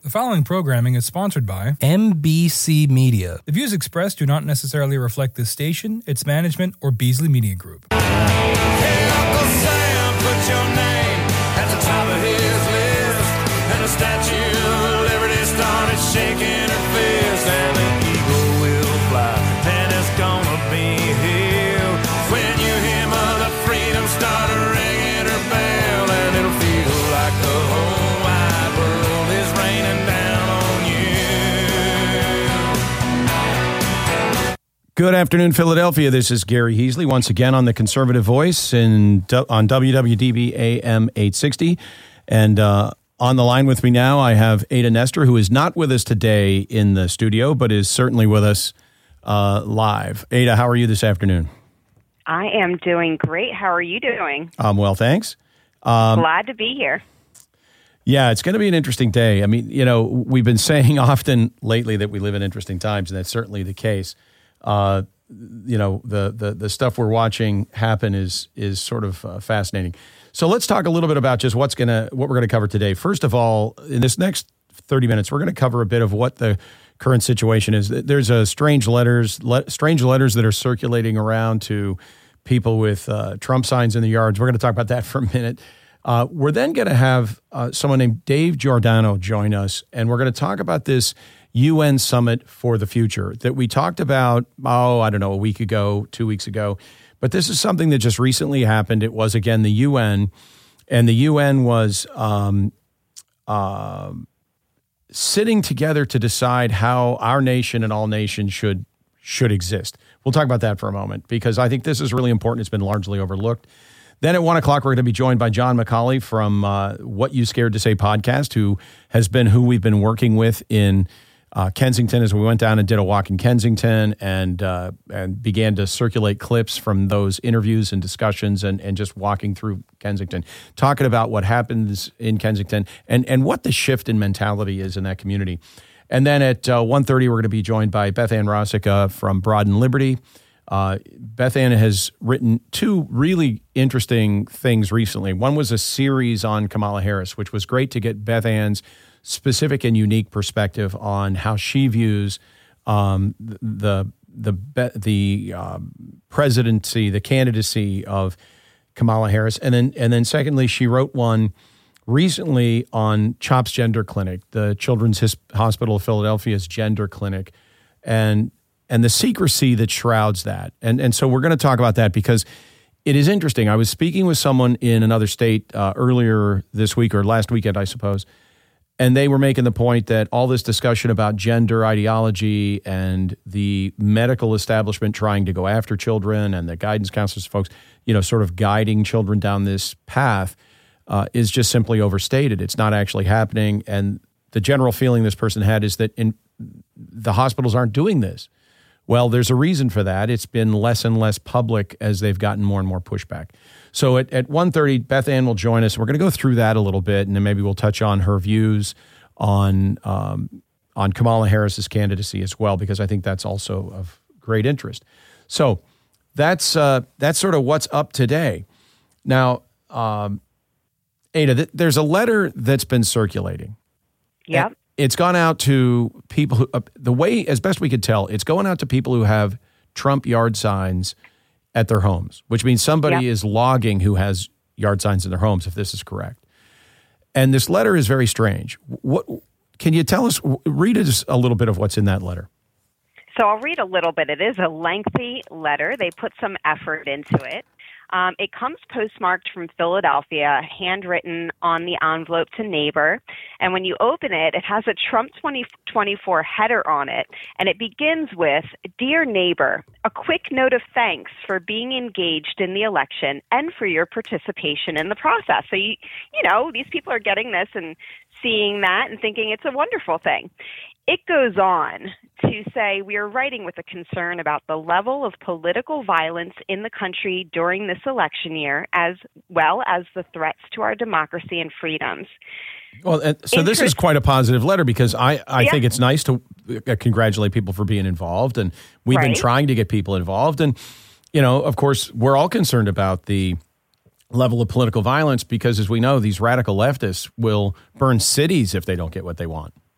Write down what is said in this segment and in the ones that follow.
The following programming is sponsored by MBC Media. The views expressed do not necessarily reflect this station, its management, or Beasley Media Group. Hey, Uncle Sam, put your name at the top of his list. And the Statue of Liberty started shaking her fist. And the eagle will fly, and it's gonna be here. When you hear Mother Freedom start ringing her bell, and it'll feel like the whole wide world is raining down on you. Good afternoon, Philadelphia. This is Gary Heasley once again on the Conservative Voice on WWDB AM 860. And on the line with me now, I have Ada Nestor, who is not with us today in the studio, but is certainly with us live. Ada, how are you this afternoon? I am doing great. How are you doing? Well, thanks. Glad to be here. Yeah, it's going to be an interesting day. I mean, you know, we've been saying often lately that we live in interesting times, and that's certainly the case. You know, the stuff we're watching happen is sort of fascinating. So let's talk a little bit about just what we're going to cover today. First of all, in this next 30 minutes, we're going to cover a bit of what the current situation is. There's strange letters that are circulating around to people with Trump signs in the yards. We're going to talk about that for a minute. We're then going to have someone named Dave Giordano join us, and we're going to talk about this UN Summit for the Future that we talked about, a week ago, 2 weeks ago. But this is something that just recently happened. It was, again, the UN, and the UN was sitting together to decide how our nation and all nations should exist. We'll talk about that for a moment because I think this is really important. It's been largely overlooked. Then at 1 o'clock, we're going to be joined by John McCauley from What You Scared to Say podcast, who we've been working with in Kensington as we went down and did a walk in Kensington and began to circulate clips from those interviews and discussions and just walking through Kensington, talking about what happens in Kensington and what the shift in mentality is in that community. And then at 1:30, we're going to be joined by Beth Ann Rosica from Broad and Liberty. Beth Ann has written two really interesting things recently. One was a series on Kamala Harris, which was great to get Beth Ann's specific and unique perspective on how she views the presidency, the candidacy of Kamala Harris, and then secondly, she wrote one recently on CHOP's Gender Clinic, the Children's Hospital of Philadelphia's gender clinic, and the secrecy that shrouds that. And so we're going to talk about that because it is interesting. I was speaking with someone in another state earlier this week or last weekend, I suppose, and they were making the point that all this discussion about gender ideology and the medical establishment trying to go after children and the guidance counselors folks, you know, sort of guiding children down this path is just simply overstated. It's not actually happening. And the general feeling this person had is that the hospitals aren't doing this. Well, there's a reason for that. It's been less and less public as they've gotten more and more pushback. So at 1:30, Beth Ann will join us. We're going to go through that a little bit, and then maybe we'll touch on her views on Kamala Harris's candidacy as well, because I think that's also of great interest. So that's sort of what's up today. Now, Ada, there's a letter that's been circulating. Yep. It's gone out to people who, the way, as best we could tell, it's going out to people who have Trump yard signs at their homes, which means somebody is logging who has yard signs in their homes, if this is correct. And this letter is very strange. What can you tell us? Read us a little bit of what's in that letter. So I'll read a little bit. It is a lengthy letter. They put some effort into it. It comes postmarked from Philadelphia, handwritten on the envelope to neighbor. And when you open it, it has a Trump 2024 header on it. And it begins with, "Dear neighbor, a quick note of thanks for being engaged in the election and for your participation in the process." So, you know, these people are getting this and seeing that and thinking it's a wonderful thing. It goes on to say, "We are writing with a concern about the level of political violence in the country during this election year, as well as the threats to our democracy and freedoms." Well, so this is quite a positive letter because I think it's nice to congratulate people for being involved. And we've been trying to get people involved. And, you know, of course, we're all concerned about the level of political violence because, as we know, these radical leftists will burn cities if they don't get what they want.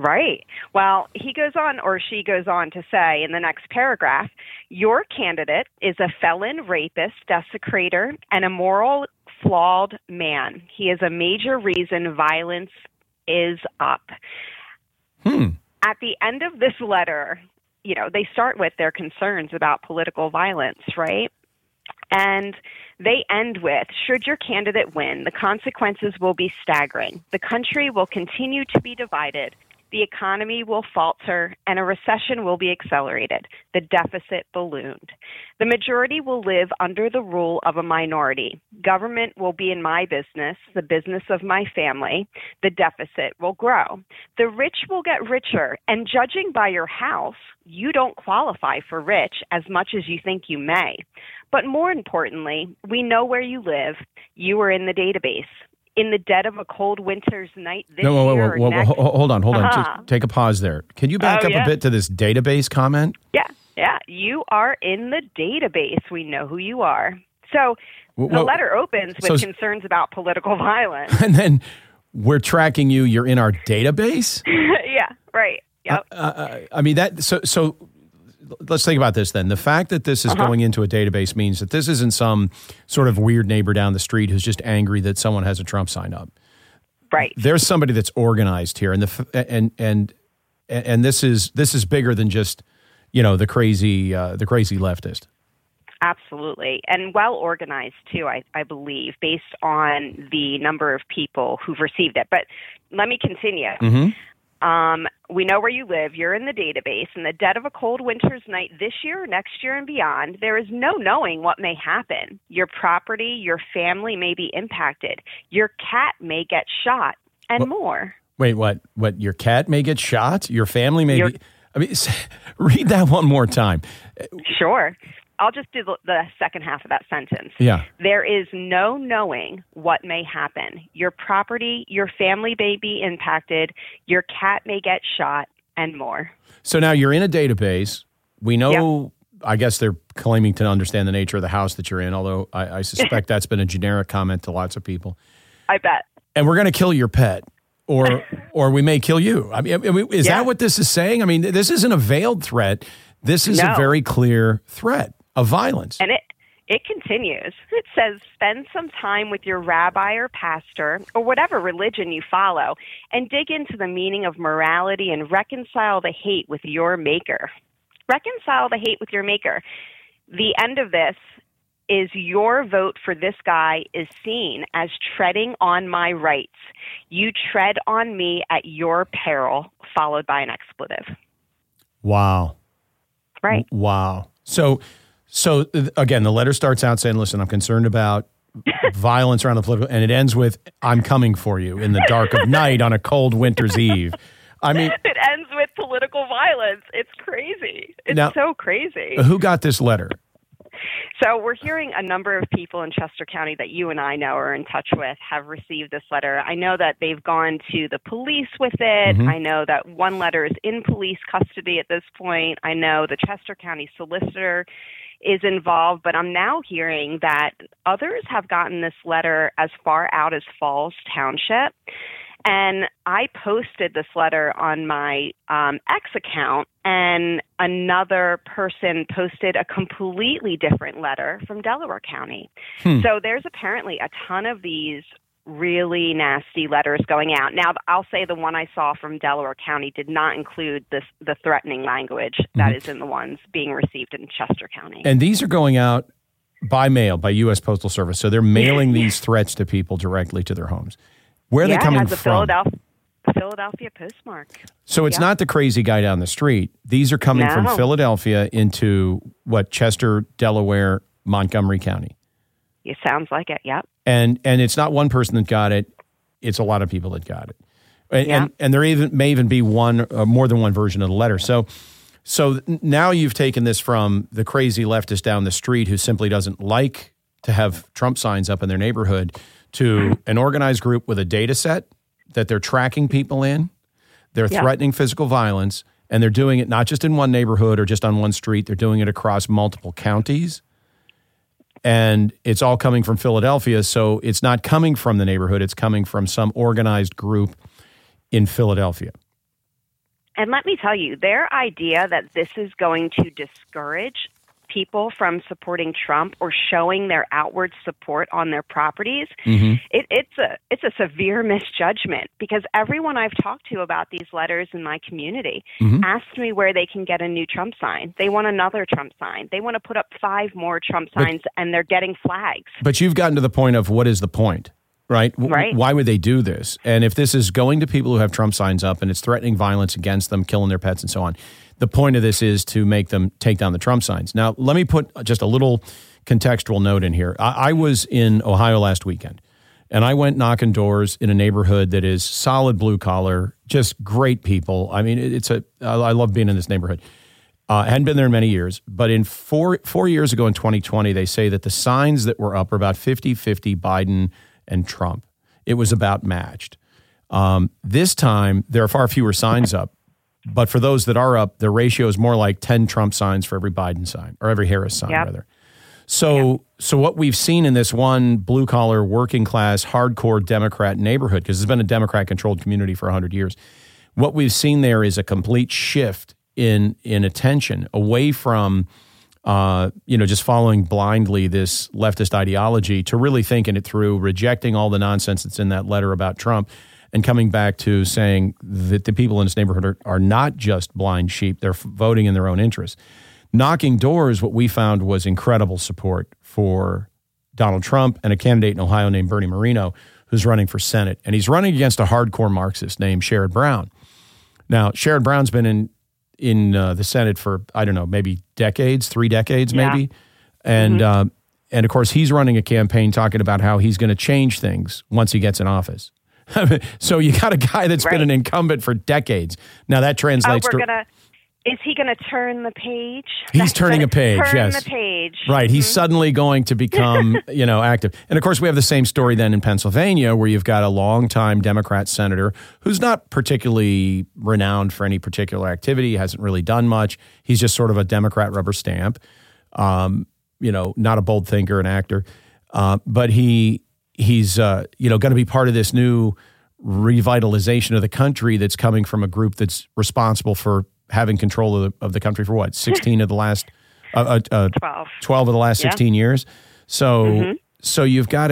Right. Well, he goes on, or she goes on to say in the next paragraph, your candidate is a felon, rapist, desecrator, and a moral flawed man. He is a major reason violence is up. At the end of this letter, they start with their concerns about political violence, right? And they end with, should your candidate win, the consequences will be staggering. The country will continue to be divided. The economy will falter, and a recession will be accelerated. The deficit ballooned. The majority will live under the rule of a minority. Government will be in my business, the business of my family. The deficit will grow. The rich will get richer, and judging by your house, you don't qualify for rich as much as you think you may. But more importantly, we know where you live. You are in the database. In the dead of a cold winter's night this year or next. Hold on. Just take a pause there. Can you back up a bit to this database comment? Yeah. You are in the database. We know who you are. So the letter opens with concerns about political violence. And then we're tracking you. You're in our database? Yeah, right. Yep. I mean, so let's think about this then. The fact that this is going into a database means that this isn't some sort of weird neighbor down the street who's just angry that someone has a Trump sign up. Right. There's somebody that's organized here, and this is bigger than just the crazy leftist. Absolutely, and well organized too. I believe, based on the number of people who've received it. But let me continue. We know where you live. You're in the database. In the dead of a cold winter's night this year, next year, and beyond, there is no knowing what may happen. Your property, your family may be impacted. Your cat may get shot, and more. Wait, what? Your cat may get shot? Your family may be... I mean, read that one more time. Sure. I'll just do the second half of that sentence. Yeah. There is no knowing what may happen. Your property, your family may be impacted. Your cat may get shot, and more. So now you're in a database. We know, I guess they're claiming to understand the nature of the house that you're in, although I suspect that's been a generic comment to lots of people. I bet. And we're going to kill your pet. Or we may kill you. I mean, is that what this is saying? I mean, this isn't a veiled threat. This is a very clear threat of violence. And it continues. It says, spend some time with your rabbi or pastor or whatever religion you follow and dig into the meaning of morality and reconcile the hate with your maker. Reconcile the hate with your maker. The end of this is your vote for this guy is seen as treading on my rights. You tread on me at your peril, followed by an expletive. Wow. Right. Wow. So again, the letter starts out saying, listen, I'm concerned about violence around the political, and it ends with, I'm coming for you in the dark of night on a cold winter's eve. I mean, it ends with political violence. It's crazy. It's so crazy. Who got this letter? So we're hearing a number of people in Chester County that you and I know are in touch with have received this letter. I know that they've gone to the police with it. I know that one letter is in police custody at this point. I know the Chester County solicitor is involved, but I'm now hearing that others have gotten this letter as far out as Falls Township. And I posted this letter on my X account, and another person posted a completely different letter from Delaware County. So there's apparently a ton of these really nasty letters going out. Now, I'll say the one I saw from Delaware County did not include the threatening language that is in the ones being received in Chester County. And these are going out by mail, by U.S. Postal Service. So they're mailing these threats to people directly to their homes. Where are they coming from? Philadelphia postmark. So it's not the crazy guy down the street. These are coming from Philadelphia into Chester, Delaware, Montgomery County. It sounds like it. Yep. And it's not one person that got it; it's a lot of people that got it. And there may even be more than one version of the letter. So now you've taken this from the crazy leftist down the street who simply doesn't like to have Trump signs up in their neighborhood to an organized group with a data set that they're tracking people in. They're threatening physical violence, and they're doing it not just in one neighborhood or just on one street. They're doing it across multiple counties. And it's all coming from Philadelphia, so it's not coming from the neighborhood. It's coming from some organized group in Philadelphia. And let me tell you, their idea that this is going to discourage people from supporting Trump or showing their outward support on their properties, it's a severe misjudgment, because everyone I've talked to about these letters in my community asked me where they can get a new Trump sign. They want another Trump sign. They want to put up 5 more Trump signs, and they're getting flags. But you've gotten to the point of, what is the point? Right? Right. Why would they do this? And if this is going to people who have Trump signs up and it's threatening violence against them, killing their pets and so on, the point of this is to make them take down the Trump signs. Now, let me put just a little contextual note in here. I was in Ohio last weekend, and I went knocking doors in a neighborhood that is solid blue collar, just great people. I mean, I love being in this neighborhood. I hadn't been there in many years, but in four years ago in 2020, they say that the signs that were up were about 50-50 Biden and Trump. It was about matched. This time, there are far fewer signs up, but for those that are up, the ratio is more like 10 Trump signs for every Biden sign, or every Harris sign, rather. So what we've seen in this one blue-collar, working-class, hardcore Democrat neighborhood, because it's been a Democrat-controlled community for 100 years, what we've seen there is a complete shift in attention away from just following blindly this leftist ideology to really thinking it through, rejecting all the nonsense that's in that letter about Trump, and coming back to saying that the people in this neighborhood are not just blind sheep. They're voting in their own interests. Knocking doors, what we found was incredible support for Donald Trump and a candidate in Ohio named Bernie Moreno, who's running for Senate. And he's running against a hardcore Marxist named Sherrod Brown. Now, Sherrod Brown's been in the Senate for, I don't know, maybe decades, 3 decades maybe. And of course, he's running a campaign talking about how he's going to change things once he gets in office. So you got a guy that's been an incumbent for decades. Now that translates is he going to turn the page? He's turning a page, Turn the page. Right. He's suddenly going to become, active. And of course, we have the same story then in Pennsylvania, where you've got a longtime Democrat senator who's not particularly renowned for any particular activity, hasn't really done much. He's just sort of a Democrat rubber stamp, not a bold thinker, an actor. But he's going to be part of this new revitalization of the country that's coming from a group that's responsible for having control of the country for what, 16 of the last 12 of the last 16 years. So you've got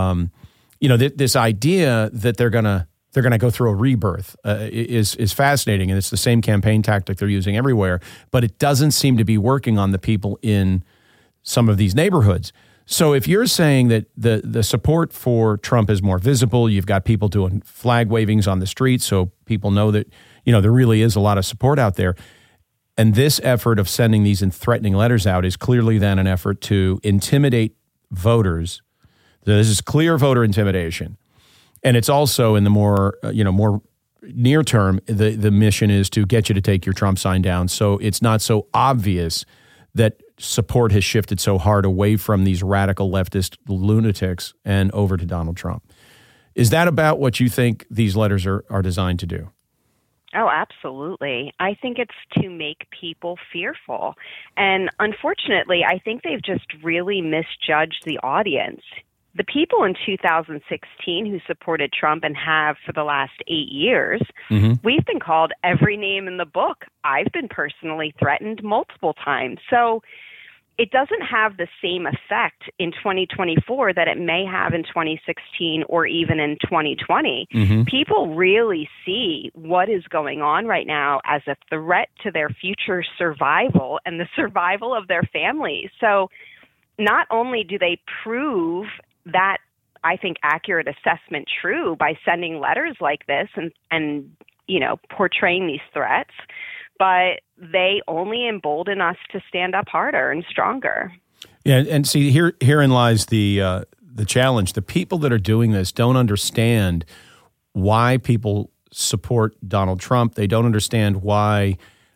this idea that they're gonna go through a rebirth is fascinating, and it's the same campaign tactic they're using everywhere, but it doesn't seem to be working on the people in some of these neighborhoods. So if you're saying that the support for Trump is more visible, you've got people doing flag wavings on the streets, so people know that there really is a lot of support out there. And this effort of sending these and threatening letters out is clearly then an effort to intimidate voters. This is clear voter intimidation. And it's also in the more near term, the mission is to get you to take your Trump sign down. So it's not so obvious that support has shifted so hard away from these radical leftist lunatics and over to Donald Trump. Is that about what you think these letters are designed to do? Oh, absolutely. I think it's to make people fearful. And unfortunately, I think they've just really misjudged the audience. The people in 2016 who supported Trump and have for the last 8 years, we've been called every name in the book. I've been personally threatened multiple times. So it doesn't have the same effect in 2024 that it may have in 2016 or even in 2020. People really see what is going on right now as a threat to their future survival and the survival of their families. So not only do they prove that, I think, accurate assessment true by sending letters like this and portraying these threats, but they only embolden us to stand up harder and stronger. Yeah, and see, herein lies the challenge. The people that are doing this don't understand why people support Donald Trump. They don't understand why,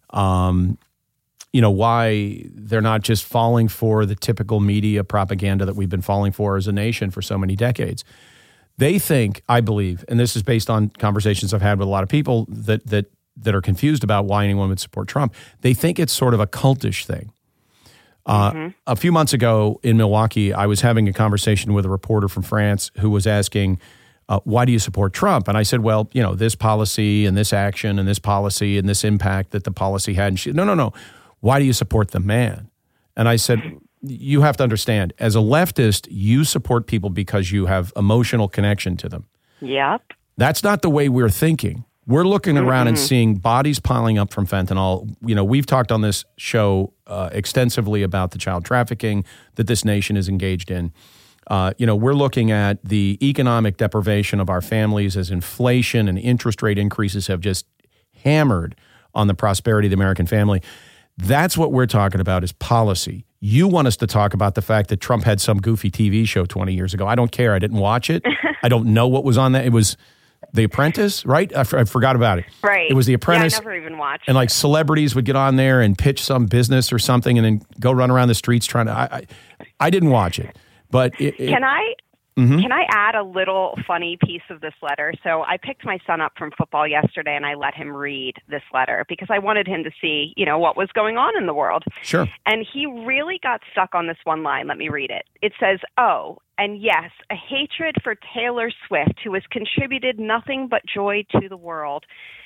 why they're not just falling for the typical media propaganda that we've been falling for as a nation for so many decades. They think, I believe, and this is based on conversations I've had with a lot of people that are confused about why anyone would support Trump. They think it's sort of a cultish thing. A few months ago in Milwaukee, I was having a conversation with a reporter from France who was asking why do you support Trump? And I said, well, this policy and this action and this policy and this impact that the policy had. And she said, no. Why do you support the man? And I said, you have to understand, as a leftist, you support people because you have emotional connection to them. Yep. That's not the way we're thinking. We're looking around and seeing bodies piling up from fentanyl. We've talked on this show extensively about the child trafficking that this nation is engaged in. We're looking at the economic deprivation of our families as inflation and interest rate increases have just hammered on the prosperity of the American family. That's what we're talking about is policy. You want us to talk about the fact that Trump had some goofy TV show 20 years ago. I don't care. I didn't watch it. I don't know what was on that. It was The Apprentice, right? I forgot about it. Right. It was The Apprentice. Yeah, I never even watched and celebrities would get on there and pitch some business or something and then go run around the streets trying to. I didn't watch it. But Can I add a little funny piece of this letter? So I picked my son up from football yesterday and I let him read this letter because I wanted him to see, what was going on in the world. Sure. And he really got stuck on this one line. Let me read it. It says, "Oh, and yes, a hatred for Taylor Swift, who has contributed nothing but joy to the world."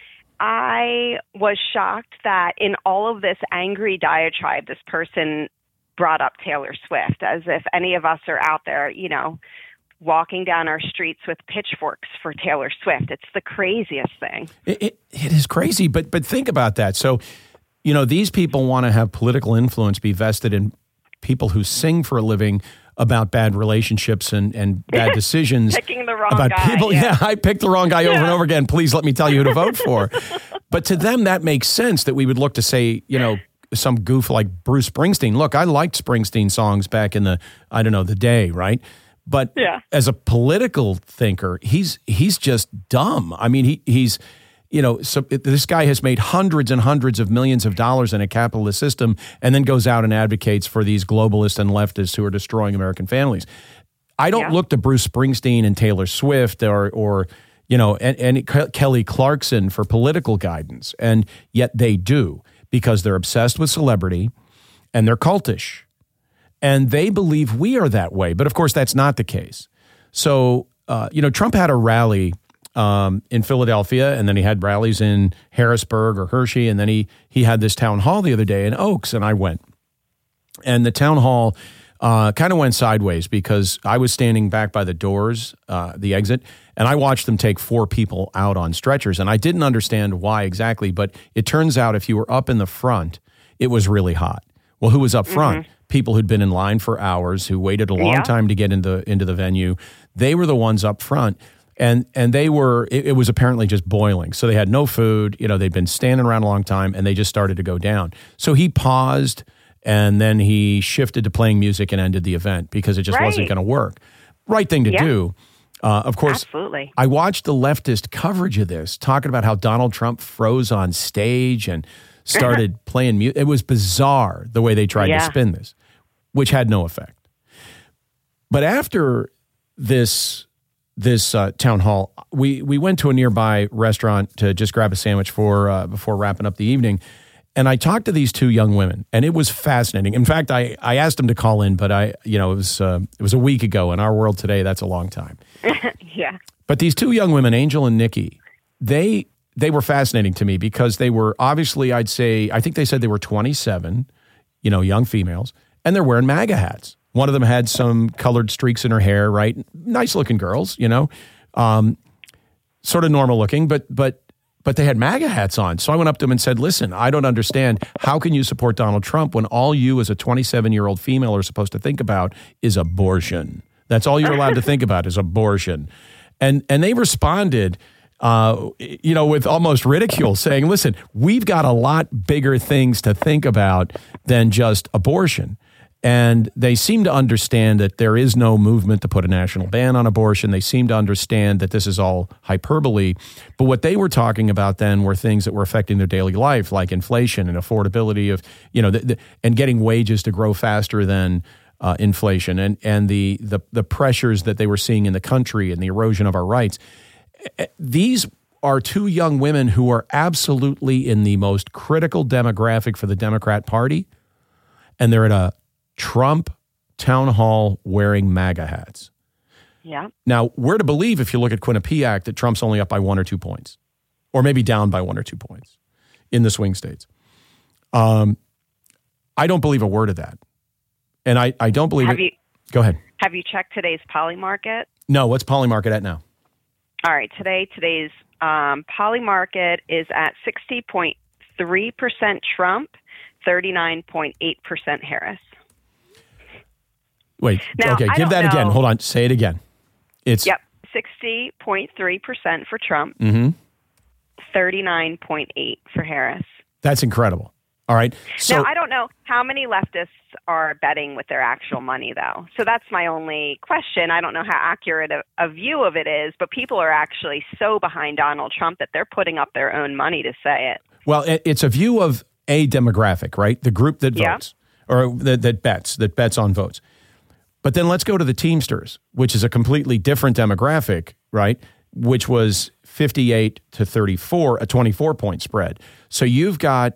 I was shocked that in all of this angry diatribe, this person brought up Taylor Swift as if any of us are out there, walking down our streets with pitchforks for Taylor Swift. It's the craziest thing. It is crazy, but think about that. So, these people want to have political influence be vested in people who sing for a living about bad relationships and bad decisions. Picking the wrong about guy. People, yeah, I picked the wrong guy over and over again. Please let me tell you who to vote for. But to them, that makes sense that we would look to say, some goof like Bruce Springsteen. Look, I liked Springsteen songs back in the day, right? But as a political thinker, he's just dumb. I mean, he's this guy has made hundreds and hundreds of millions of dollars in a capitalist system and then goes out and advocates for these globalists and leftists who are destroying American families. I don't look to Bruce Springsteen and Taylor Swift or Kelly Clarkson for political guidance, and yet they do. Because they're obsessed with celebrity and they're cultish. And they believe we are that way. But of course, that's not the case. So, Trump had a rally in Philadelphia, and then he had rallies in Harrisburg or Hershey, and then he had this town hall the other day in Oaks, and I went. And the town hall kind of went sideways because I was standing back by the doors, the exit, and I watched them take 4 people out on stretchers. And I didn't understand why exactly, but it turns out if you were up in the front, it was really hot. Well, who was up front? People who'd been in line for hours, who waited a long time to get into the venue. They were the ones up front. And they were, it was apparently just boiling. So they had no food, they'd been standing around a long time, and they just started to go down. So he paused, and then he shifted to playing music and ended the event because it just wasn't going to work. Right thing to do. Of course, absolutely. I watched the leftist coverage of this, talking about how Donald Trump froze on stage and started playing music. It was bizarre the way they tried to spin this, which had no effect. But after this town hall, we went to a nearby restaurant to just grab a sandwich before wrapping up the evening. And I talked to these 2 young women, and it was fascinating. In fact, I asked them to call in, but it was a week ago. In our world today, that's a long time. Yeah. But these 2 young women, Angel and Nikki, they were fascinating to me because they were obviously, I think they said they were 27, young females, and they're wearing MAGA hats. One of them had some colored streaks in her hair, right? Nice looking girls, sort of normal looking, but they had MAGA hats on. So I went up to them and said, listen, I don't understand. How can you support Donald Trump when all you as a 27-year-old female are supposed to think about is abortion? That's all you're allowed to think about is abortion. And they responded, with almost ridicule, saying, listen, we've got a lot bigger things to think about than just abortion. And they seem to understand that there is no movement to put a national ban on abortion. They seem to understand that this is all hyperbole. But what they were talking about then were things that were affecting their daily life, like inflation and affordability of, and getting wages to grow faster than inflation and the pressures that they were seeing in the country and the erosion of our rights. These are 2 young women who are absolutely in the most critical demographic for the Democrat Party, and they're at a Trump town hall wearing MAGA hats. Yeah. Now, we're to believe, if you look at Quinnipiac, that Trump's only up by 1 or 2 points, or maybe down by 1 or 2 points in the swing states. I don't believe a word of that. And I don't believe it. Go ahead. Have you checked today's Polymarket? No, what's Polymarket at now? All right, today's Polymarket is at 60.3% Trump, 39.8% Harris. Wait, now, okay, give that again. Hold on, say it again. It's 60.3% for Trump, 39.8% for Harris. That's incredible. All right. So now, I don't know how many leftists are betting with their actual money, though. So that's my only question. I don't know how accurate a view of it is, but people are actually so behind Donald Trump that they're putting up their own money to say it. Well, it's a view of a demographic, right? The group that votes or that bets on votes. But then let's go to the Teamsters, which is a completely different demographic, right? Which was 58 to 34, a 24-point spread. So you've got,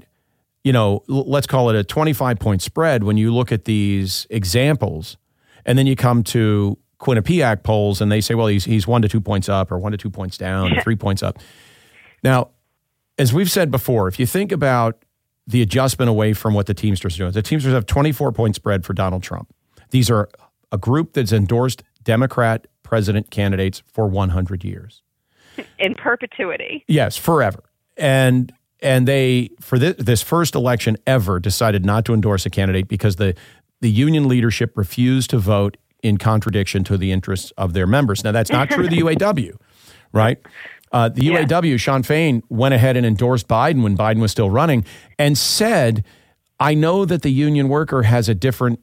let's call it a 25-point spread when you look at these examples, and then you come to Quinnipiac polls and they say, well, he's 1 to 2 points up or 1 to 2 points down or 3 points up. Now, as we've said before, if you think about the adjustment away from what the Teamsters are doing, the Teamsters have 24-point spread for Donald Trump. These are a group that's endorsed Democrat president candidates for 100 years. In perpetuity. Yes, forever. And they, for this first election ever, decided not to endorse a candidate because the union leadership refused to vote in contradiction to the interests of their members. Now, that's not true of the UAW, right? The UAW, Sean Fain, went ahead and endorsed Biden when Biden was still running and said, I know that the union worker has a different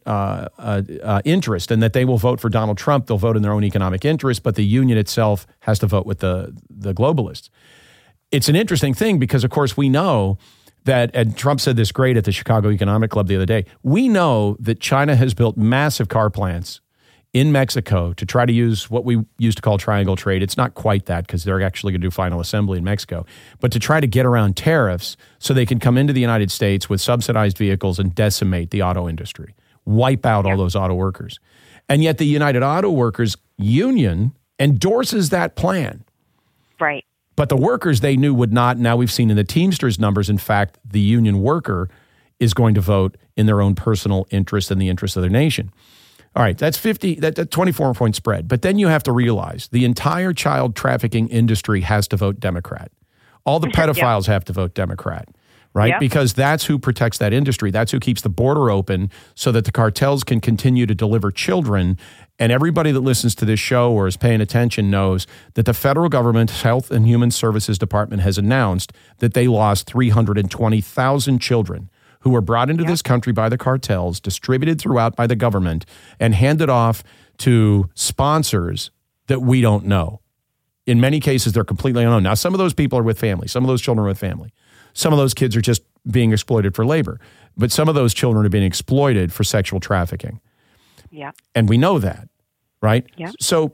interest and that they will vote for Donald Trump. They'll vote in their own economic interest, but the union itself has to vote with the globalists. It's an interesting thing because, of course, we know that, and Trump said this great at the Chicago Economic Club the other day, we know that China has built massive car plants in Mexico to try to use what we used to call triangle trade. It's not quite that because they're actually going to do final assembly in Mexico, but to try to get around tariffs so they can come into the United States with subsidized vehicles and decimate the auto industry, wipe out all those auto workers. And yet the United Auto Workers Union endorses that plan. Right. But the workers they knew would not. Now we've seen in the Teamsters numbers, in fact, the union worker is going to vote in their own personal interest and the interest of their nation. All right, that's 24-point spread. But then you have to realize the entire child trafficking industry has to vote Democrat. All the pedophiles have to vote Democrat, right? Yep. Because that's who protects that industry. That's who keeps the border open so that the cartels can continue to deliver children. And everybody that listens to this show or is paying attention knows that the federal government's Health and Human Services Department has announced that they lost 320,000 children who were brought into this country by the cartels, distributed throughout by the government, and handed off to sponsors that we don't know. In many cases, they're completely unknown. Now, some of those people are with family. Some of those children are with family. Some of those kids are just being exploited for labor. But some of those children are being exploited for sexual trafficking. Yeah. And we know that, right? Yeah. So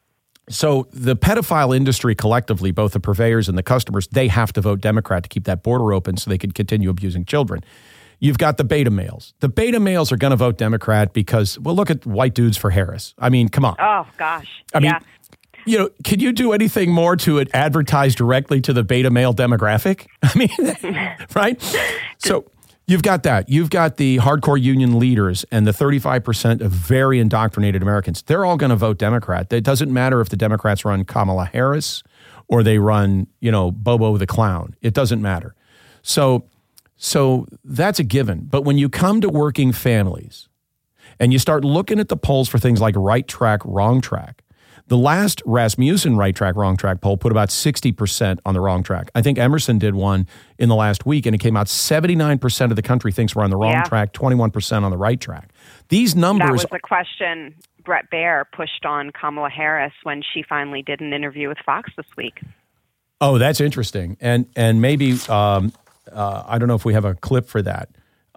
the pedophile industry collectively, both the purveyors and the customers, they have to vote Democrat to keep that border open so they can continue abusing children. You've got the beta males. The beta males are going to vote Democrat because, well, look at white dudes for Harris. I mean, come on. Oh, gosh. I mean, can you do anything more to advertise directly to the beta male demographic? I mean, right? So you've got that. You've got the hardcore union leaders and the 35% of very indoctrinated Americans. They're all going to vote Democrat. It doesn't matter if the Democrats run Kamala Harris or they run, Bobo the Clown. It doesn't matter. So that's a given. But when you come to working families and you start looking at the polls for things like right track, wrong track, the last Rasmussen right track, wrong track poll put about 60% on the wrong track. I think Emerson did one in the last week, and it came out 79% of the country thinks we're on the wrong track, 21% on the right track. These numbers... That was the question Bret Baier pushed on Kamala Harris when she finally did an interview with Fox this week. Oh, that's interesting. And maybe, I don't know if we have a clip for that.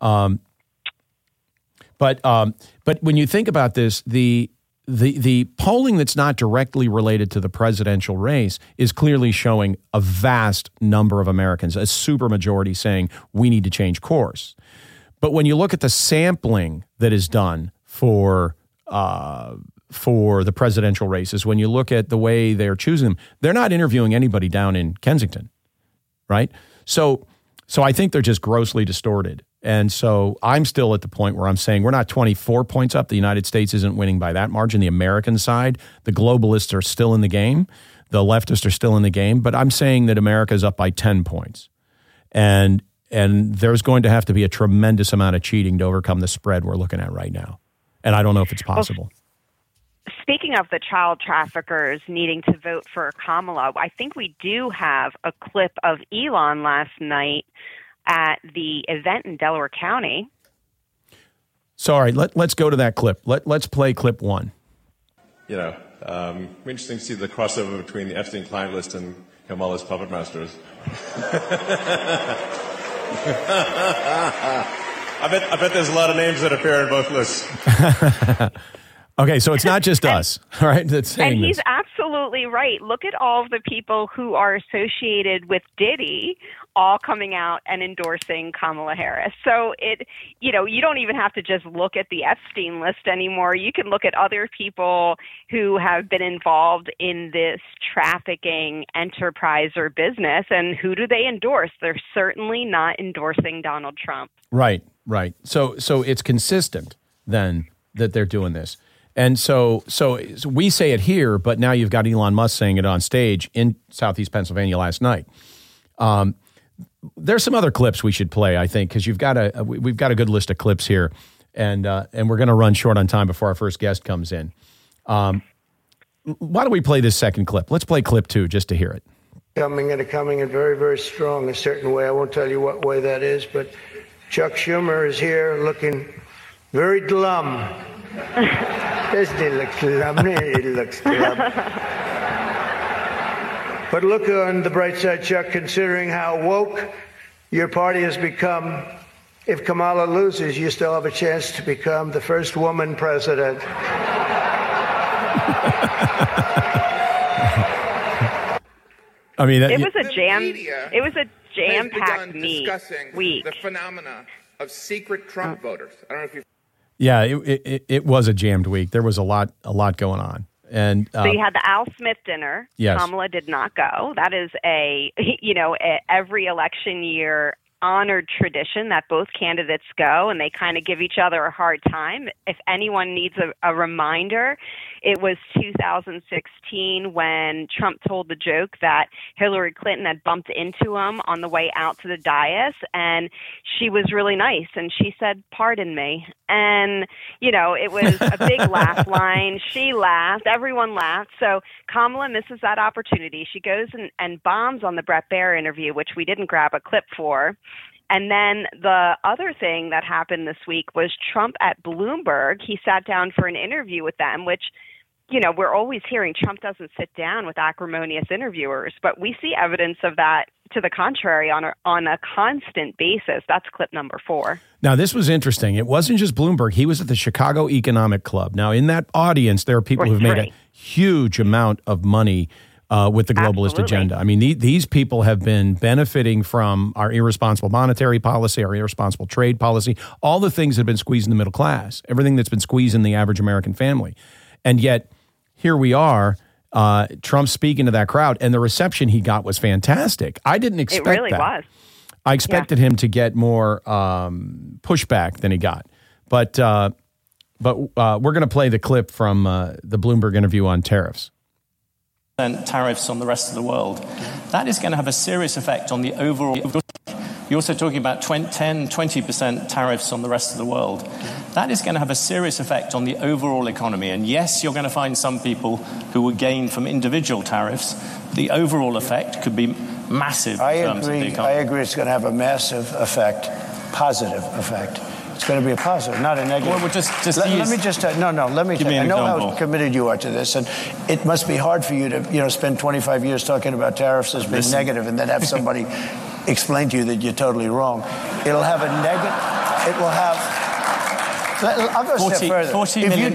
But when you think about this, the polling that's not directly related to the presidential race is clearly showing a vast number of Americans, a supermajority, saying we need to change course. But when you look at the sampling that is done for for the presidential races, when you look at the way they're choosing them, they're not interviewing anybody down in Kensington, right? So I think they're just grossly distorted. And so I'm still at the point where I'm saying we're not 24 points up. The United States isn't winning by that margin. The American side, the globalists are still in the game. The leftists are still in the game. But I'm saying that America is up by 10 points. And there's going to have to be a tremendous amount of cheating to overcome the spread we're looking at right now. And I don't know if it's possible. Well, speaking of the child traffickers needing to vote for Kamala, I think we do have a clip of Elon last night at the event in Delaware County. So, all right, let's go to that clip. Let's play clip one. You know, interesting to see the crossover between the Epstein client list and Kamala's puppet masters. I bet there's a lot of names that appear in both lists. Okay, so it's not just us, all right? That's saying and he's this. absolutely right. Look at all of the people who are associated with Diddy all coming out and endorsing Kamala Harris. So you don't even have to just look at the Epstein list anymore. You can look at other people who have been involved in this trafficking enterprise or business, and who do they endorse? They're certainly not endorsing Donald Trump. Right. So it's consistent then that they're doing this. And so we say it here, but now you've got Elon Musk saying it on stage in Southeast Pennsylvania last night. There's some other clips we should play, I think, because we've got a good list of clips here, and we're going to run short on time before our first guest comes in. Why don't we play this second clip? Let's play clip 2 just to hear it. Coming in very, very strong a certain way. I won't tell you what way that is, but Chuck Schumer is here looking very glum. Doesn't he look glum? He looks glum. But look on the bright side, Chuck, considering how woke your party has become. If Kamala loses, you still have a chance to become the first woman president. I mean, It was a jam-packed week. The phenomena of secret Trump voters. I don't know if you. Yeah, it was a jammed week. There was a lot going on. And so you had the Al Smith dinner. Yes. Kamala did not go. That is every election year honored tradition that both candidates go, and they kind of give each other a hard time. If anyone needs a reminder, it was 2016 when Trump told the joke that Hillary Clinton had bumped into him on the way out to the dais, and she was really nice, and she said, "Pardon me." And, it was a big laugh line. She laughed. Everyone laughed. So Kamala misses that opportunity. She goes and bombs on the Bret Baier interview, which we didn't grab a clip for. And then the other thing that happened this week was Trump at Bloomberg. He sat down for an interview with them, which, we're always hearing Trump doesn't sit down with acrimonious interviewers, but we see evidence of that to the contrary on a constant basis. That's clip number 4. Now, this was interesting. It wasn't just Bloomberg. He was at the Chicago Economic Club. Now, in that audience, there are people who've made a huge amount of money with the globalist agenda. I mean, these people have been benefiting from our irresponsible monetary policy, our irresponsible trade policy, all the things that have been squeezing the middle class, everything that's been squeezing the average American family. And yet, here we are, Trump speaking to that crowd, and the reception he got was fantastic. I didn't expect that. It really was. I expected him to get more pushback than he got. But we're going to play the clip from the Bloomberg interview on tariffs. Tariffs on the rest of the world. That is going to have a serious effect on the overall. You're also talking about 20% tariffs on the rest of the world. That is going to have a serious effect on the overall economy. And yes, you're going to find some people who will gain from individual tariffs. The overall effect could be massive in terms of the economy. I agree it's going to have a massive effect, positive effect. It's going to be a positive, not a negative. Well, let me just I know how committed you are to this, and it must be hard for you to spend 25 years talking about tariffs as being negative and then have somebody explain to you that you're totally wrong. It'll have a negative. It will have. I'll go a step further. 40 million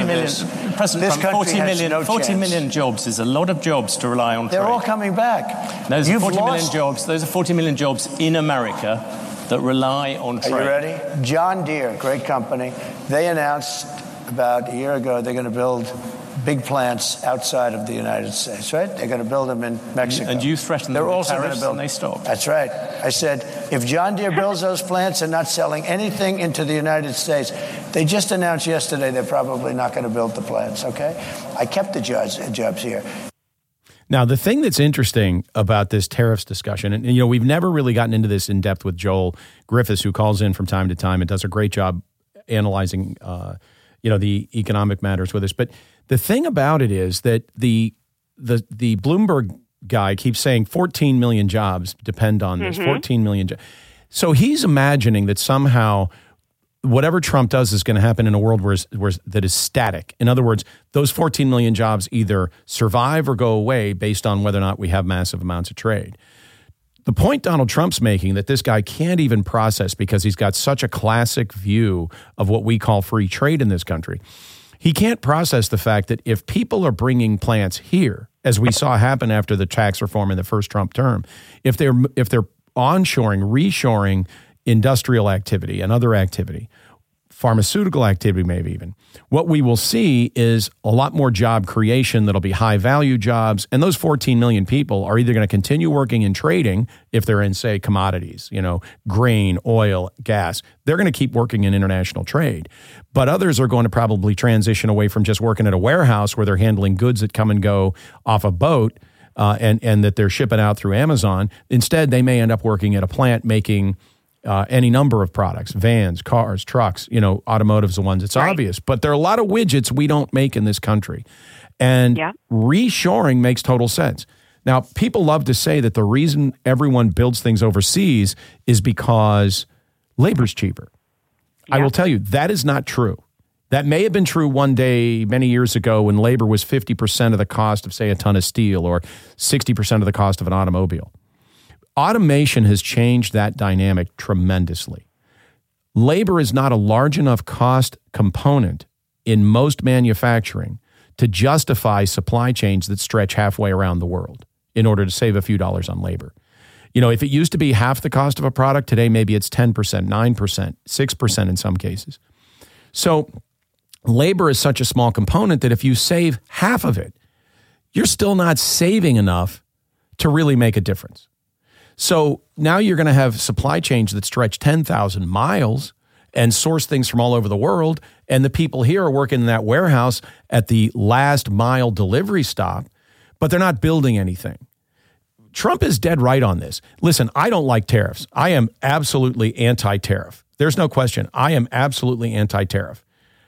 jobs is a lot of jobs to rely on. They're all coming back. Those are 40 million jobs in America that rely on trade. Are you ready? John Deere, great company, they announced about a year ago they're going to build big plants outside of the United States, right? They're going to build them in Mexico. And you threatened them with tariffs and they stopped. That's right. I said, if John Deere builds those plants, they're not selling anything into the United States. They just announced yesterday they're probably not going to build the plants, okay? I kept the jobs here. Now, the thing that's interesting about this tariffs discussion, and we've never really gotten into this in depth with Joel Griffiths, who calls in from time to time and does a great job analyzing, the economic matters with us. But the thing about it is that the Bloomberg guy keeps saying 14 million jobs depend on this, 14 million jobs. So he's imagining that somehow whatever Trump does is going to happen in a world where that is static. In other words, those 14 million jobs either survive or go away based on whether or not we have massive amounts of trade. The point Donald Trump's making that this guy can't even process because he's got such a classic view of what we call free trade in this country. He can't process the fact that if people are bringing plants here, as we saw happen after the tax reform in the first Trump term, if they're onshoring, reshoring industrial activity and other activity, pharmaceutical activity maybe even, what we will see is a lot more job creation that'll be high value jobs. And those 14 million people are either going to continue working in trading if they're in, say, commodities, grain, oil, gas. They're going to keep working in international trade. But others are going to probably transition away from just working at a warehouse where they're handling goods that come and go off a boat and that they're shipping out through Amazon. Instead, they may end up working at a plant making any number of products, vans, cars, trucks, automotive's the ones. It's obvious. But there are a lot of widgets we don't make in this country. And reshoring makes total sense. Now, people love to say that the reason everyone builds things overseas is because labor's cheaper. I will tell you, that is not true. That may have been true one day many years ago when labor was 50% of the cost of, say, a ton of steel or 60% of the cost of an automobile. Automation has changed that dynamic tremendously. Labor is not a large enough cost component in most manufacturing to justify supply chains that stretch halfway around the world in order to save a few dollars on labor. If it used to be half the cost of a product, today maybe it's 10%, 9%, 6% in some cases. So labor is such a small component that if you save half of it, you're still not saving enough to really make a difference. So now you're going to have supply chains that stretch 10,000 miles and source things from all over the world. And the people here are working in that warehouse at the last mile delivery stop, but they're not building anything. Trump is dead right on this. Listen, I don't like tariffs. I am absolutely anti-tariff. There's no question. I am absolutely anti-tariff.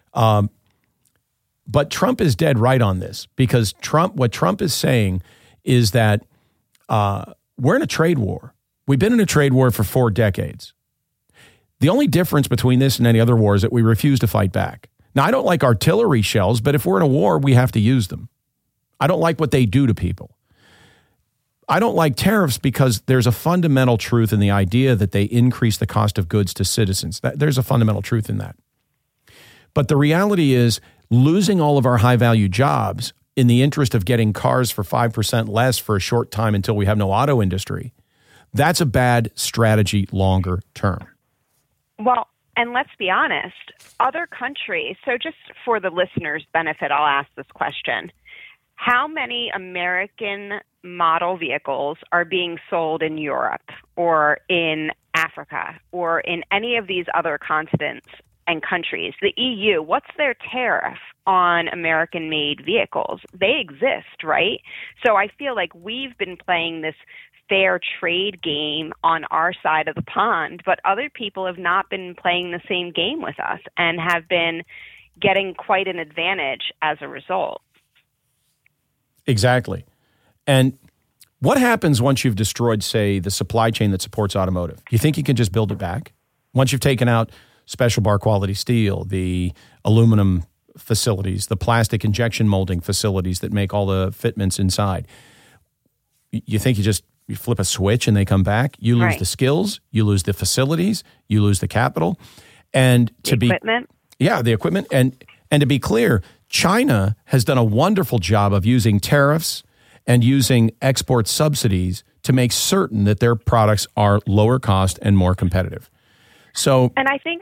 But Trump is dead right on this because what Trump is saying is that we're in a trade war. We've been in a trade war for 4 decades. The only difference between this and any other war is that we refuse to fight back. Now, I don't like artillery shells, but if we're in a war, we have to use them. I don't like what they do to people. I don't like tariffs because there's a fundamental truth in the idea that they increase the cost of goods to citizens. There's a fundamental truth in that. But the reality is losing all of our high-value jobs in the interest of getting cars for 5% less for a short time until we have no auto industry, that's a bad strategy longer term. Well, and let's be honest, other countries, so just for the listeners' benefit, I'll ask this question. How many American model vehicles are being sold in Europe or in Africa or in any of these other continents and countries? The EU, what's their tariff on American-made vehicles? They exist, right? So I feel like we've been playing this fair trade game on our side of the pond, but other people have not been playing the same game with us and have been getting quite an advantage as a result. Exactly. And what happens once you've destroyed, say, the supply chain that supports automotive? Do you think you can just build it back? Once you've taken out special bar quality steel, the aluminum facilities, the plastic injection molding facilities that make all the fitments inside, you think you flip a switch and they come back? You lose the skills, you lose the facilities, you lose the capital. And to the equipment. Yeah, the equipment. And to be clear, China has done a wonderful job of using tariffs and using export subsidies to make certain that their products are lower cost and more competitive. So, and I think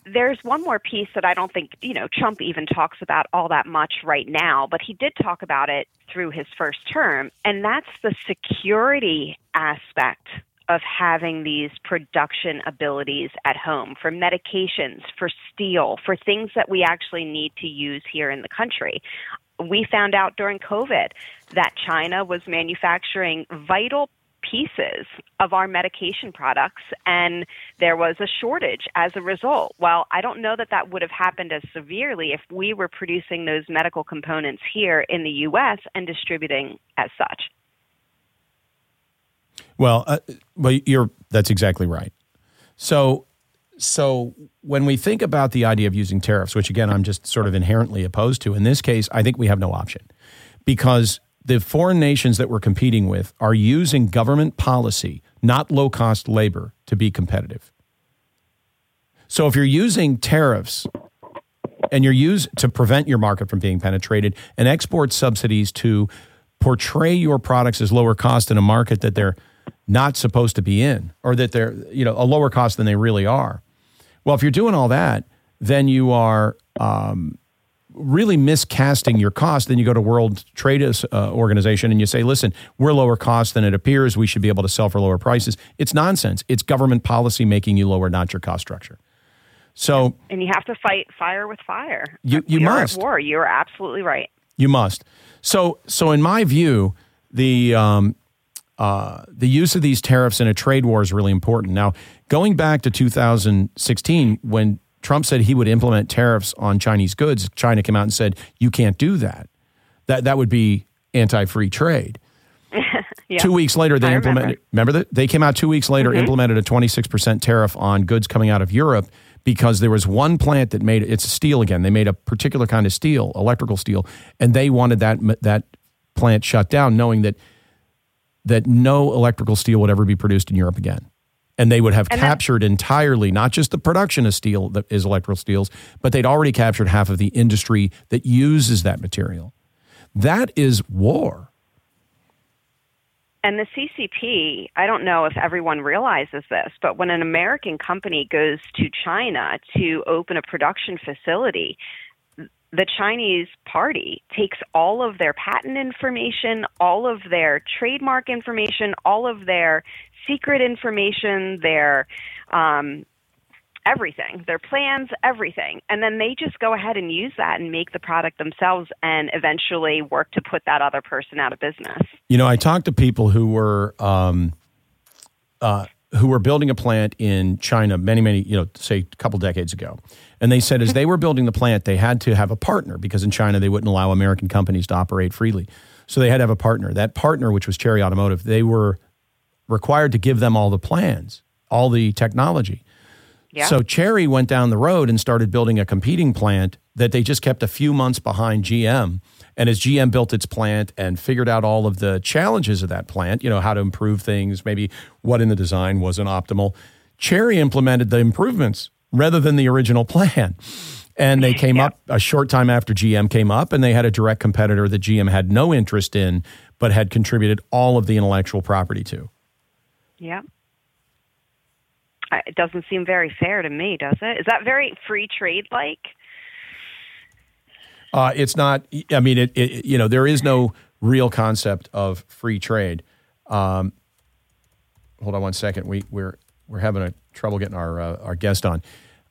there's one more piece that I don't think, Trump even talks about all that much right now, but he did talk about it through his first term, and that's the security aspect of having these production abilities at home for medications, for steel, for things that we actually need to use here in the country. We found out during COVID that China was manufacturing vital pieces of our medication products, and there was a shortage as a result. Well, I don't know that that would have happened as severely if we were producing those medical components here in the U.S. and distributing as such. Well, that's exactly right. So when we think about the idea of using tariffs, which again I'm just sort of inherently opposed to, in this case, I think we have no option, because the foreign nations that we're competing with are using government policy, not low-cost labor, to be competitive. So if you're using tariffs and you're used to prevent your market from being penetrated, and export subsidies to portray your products as lower cost in a market that they're not supposed to be in, or that they're a lower cost than they really are. Well, if you're doing all that, then you are really miscasting your cost. Then you go to World Trade Organization and you say, listen, we're lower cost than it appears. We should be able to sell for lower prices. It's nonsense. It's government policy making you lower, not your cost structure. So, and you have to fight fire with fire. You must. At war. You're absolutely right. You must. So in my view, the use of these tariffs in a trade war is really important. Now, going back to 2016, when Trump said he would implement tariffs on Chinese goods, China came out and said, you can't do that. That would be anti-free trade. Yeah. 2 weeks later, they implemented. Remember that? They came out 2 weeks later, implemented a 26% tariff on goods coming out of Europe because there was one plant that made it's steel again. They made a particular kind of steel, electrical steel, and they wanted that plant shut down, knowing that no electrical steel would ever be produced in Europe again. And they would have captured entirely, not just the production of steel that is electrical steels, but they'd already captured half of the industry that uses that material. That is war. And the CCP, I don't know if everyone realizes this, but when an American company goes to China to open a production facility, the Chinese party takes all of their patent information, all of their trademark information, all of their secret information, their everything, their plans, everything. And then they just go ahead and use that and make the product themselves and eventually work to put that other person out of business. I talked to people who were building a plant in China many, say a couple decades ago. And they said as they were building the plant, they had to have a partner because in China they wouldn't allow American companies to operate freely. So they had to have a partner. That partner, which was Chery Automotive, they were required to give them all the plans, all the technology. Yeah. So Chery went down the road and started building a competing plant that they just kept a few months behind GM. And as GM built its plant and figured out all of the challenges of that plant, how to improve things, maybe what in the design wasn't optimal, Chery implemented the improvements rather than the original plan. And they came up a short time after GM came up, and they had a direct competitor that GM had no interest in, but had contributed all of the intellectual property to. Yeah. It doesn't seem very fair to me, does it? Is that very free trade-like? It's not. I mean, there is no real concept of free trade. Hold on one second. We're having trouble getting our guest on.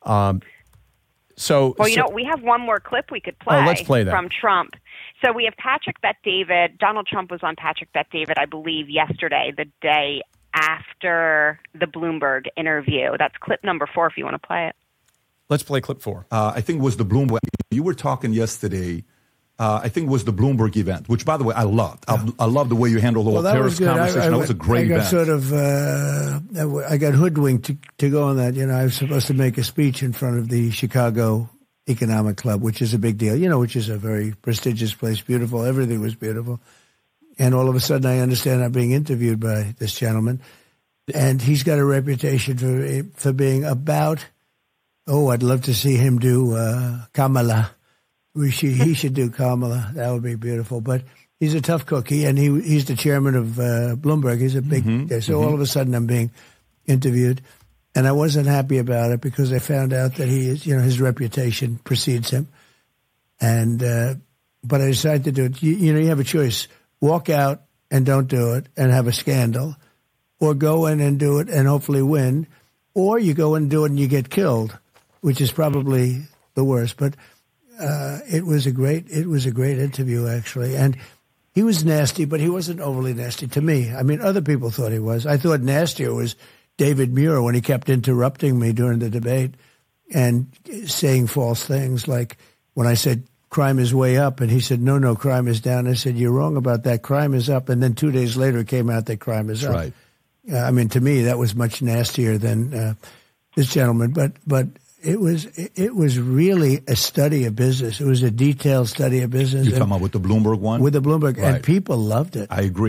We have one more clip we could play. Oh, let's play that from Trump. So we have Patrick Bet-David. Donald Trump was on Patrick Bet-David, I believe, yesterday, the day after the Bloomberg interview. That's clip number 4 if you want to play it. Let's play clip 4. I think it was the Bloomberg. You were talking yesterday. I think it was the Bloomberg event, which, by the way, I loved. I love the way you handled the whole terrorist conversation. That was a great event. I got hoodwinked to go on that. I was supposed to make a speech in front of the Chicago Economic Club, which is a big deal, which is a very prestigious place, beautiful. Everything was beautiful. And all of a sudden, I understand I'm being interviewed by this gentleman, and he's got a reputation for being about. Oh, I'd love to see him do Kamala. He should do Kamala. That would be beautiful. But he's a tough cookie, and he's the chairman of Bloomberg. He's a big. All of a sudden, I'm being interviewed, And I wasn't happy about it because I found out that he is, his reputation precedes him. And, but I decided to do it. You have a choice. Walk out and don't do it and have a scandal, or go in and do it and hopefully win, or you go in and do it and you get killed, which is probably the worst. But it was a great interview, actually. And he was nasty, but he wasn't overly nasty to me. I mean, other people thought he was. I thought nastier was David Muir when he kept interrupting me during the debate and saying false things, like when I said crime is way up, and he said, no, crime is down. I said, you're wrong about that. Crime is up. And then 2 days later it came out that crime is up. Right. I mean, to me, that was much nastier than this gentleman. But it was really a study of business. It was a detailed study of business. You're talking about with the Bloomberg one? With the Bloomberg. Right. And people loved it. I agree.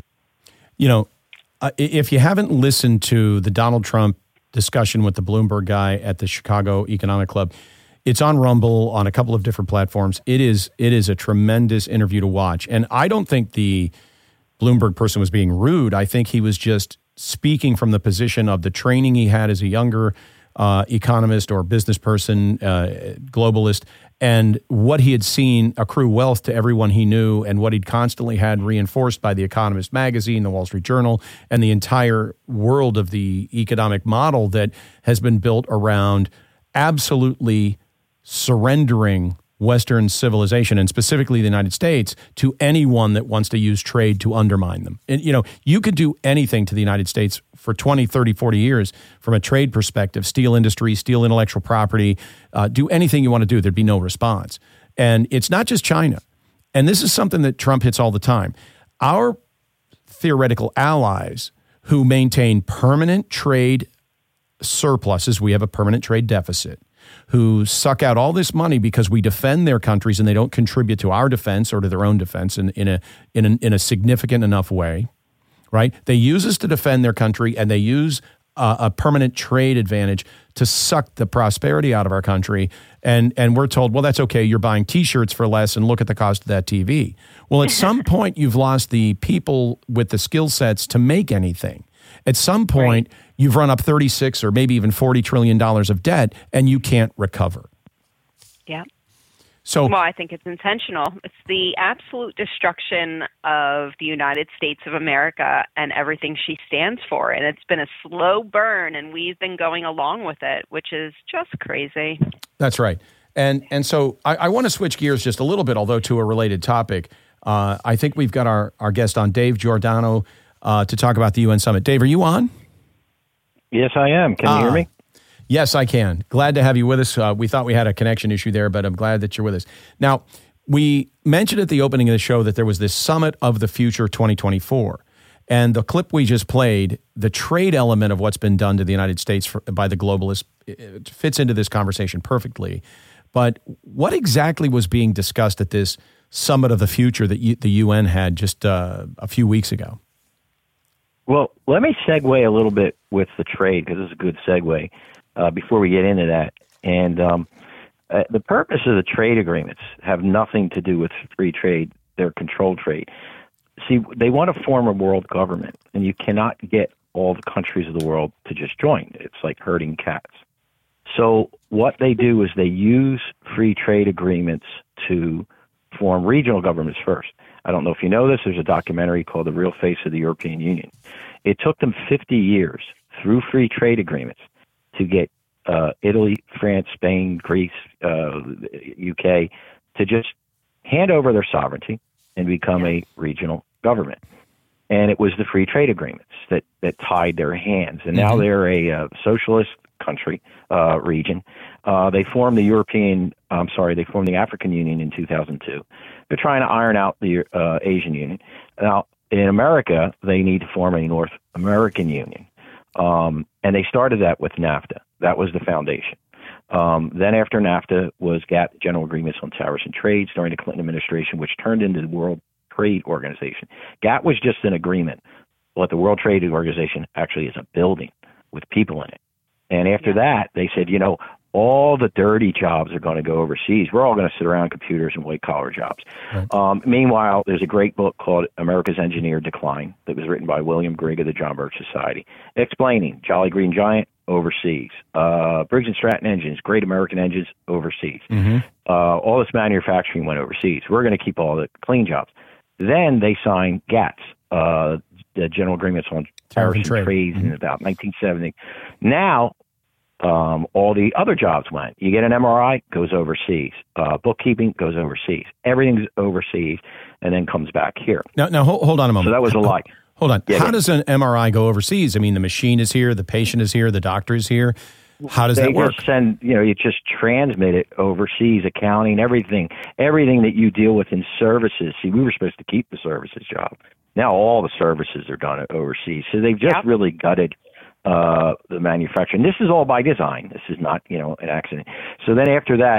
If you haven't listened to the Donald Trump discussion with the Bloomberg guy at the Chicago Economic Club, it's on Rumble, on a couple of different platforms. It is a tremendous interview to watch. And I don't think the Bloomberg person was being rude. I think he was just speaking from the position of the training he had as a younger economist or business person, globalist, and what he had seen accrue wealth to everyone he knew, and what he'd constantly had reinforced by The Economist magazine, The Wall Street Journal, and the entire world of the economic model that has been built around absolutely surrendering Western civilization, and specifically the United States, to anyone that wants to use trade to undermine them. And, you could do anything to the United States for 20, 30, 40 years from a trade perspective, steel industry, steel intellectual property, do anything you want to do. There'd be no response. And it's not just China. And this is something that Trump hits all the time. Our theoretical allies who maintain permanent trade surpluses, we have a permanent trade deficit, who suck out all this money because we defend their countries and they don't contribute to our defense or to their own defense in a significant enough way, right? They use us to defend their country, and they use a permanent trade advantage to suck the prosperity out of our country. And we're told, well, that's okay. You're buying T-shirts for less, and look at the cost of that TV. Well, at some point, you've lost the people with the skill sets to make anything. At some point, you've run up $36 or maybe even $40 trillion of debt, and you can't recover. Yeah. So, well, I think it's intentional. It's the absolute destruction of the United States of America and everything she stands for. And it's been a slow burn, and we've been going along with it, which is just crazy. That's right. And so I want to switch gears just a little bit, although to a related topic. I think we've got our guest on, Dave Giordano, to talk about the UN summit. Dave, are you on? Yes, I am. Can you hear me? Yes, I can. Glad to have you with us. We thought we had a connection issue there, but I'm glad that you're with us. Now, we mentioned at the opening of the show that there was this Summit of the Future 2024. And the clip we just played, the trade element of what's been done to the United States by the globalists, it fits into this conversation perfectly. But what exactly was being discussed at this Summit of the Future that the UN had just a few weeks ago? Well, let me segue a little bit with the trade, because it's a good segue before we get into that. And the purpose of the trade agreements have nothing to do with free trade. They're controlled trade. See, they want to form a world government, and you cannot get all the countries of the world to just join. It's like herding cats. So what they do is they use free trade agreements to form regional governments first. I don't know if you know this. There's a documentary called The Real Face of the European Union. It took them 50 years through free trade agreements to get Italy, France, Spain, Greece, UK to just hand over their sovereignty and become a regional government. And it was the free trade agreements that tied their hands. And now they're a socialist country, region. They formed the the African Union in 2002. They're trying to iron out the Asian Union. Now, in America, they need to form a North American Union. And they started that with NAFTA. That was the foundation. Then after NAFTA was GATT, General Agreements on Tariffs and Trades, during the Clinton administration, which turned into the World Trade Organization. GATT was just an agreement, but the World Trade Organization actually is a building with people in it. And after that, they said, all the dirty jobs are going to go overseas. We're all going to sit around computers and white-collar jobs. Right. Meanwhile, there's a great book called America's Engineered Decline that was written by William Grigg of the John Birch Society, explaining Jolly Green Giant, overseas. Briggs & Stratton engines, Great American engines, overseas. Mm-hmm. All this manufacturing went overseas. We're going to keep all the clean jobs. Then they signed GATS, the General Agreements on Tariffs and Trade in about 1970. Now, all the other jobs went. You get an MRI, goes overseas. Bookkeeping goes overseas. Everything's overseas and then comes back here. Now hold on a moment. So that was a lie. Hold on. How does an MRI go overseas? I mean, the machine is here, the patient is here, the doctor is here. How does that work? They just send, you just transmit it overseas, accounting, everything that you deal with in services. See, we were supposed to keep the services job. Now all the services are done overseas. So they've just really gutted the manufacturing. This is all by design. This is not, an accident. So then after that,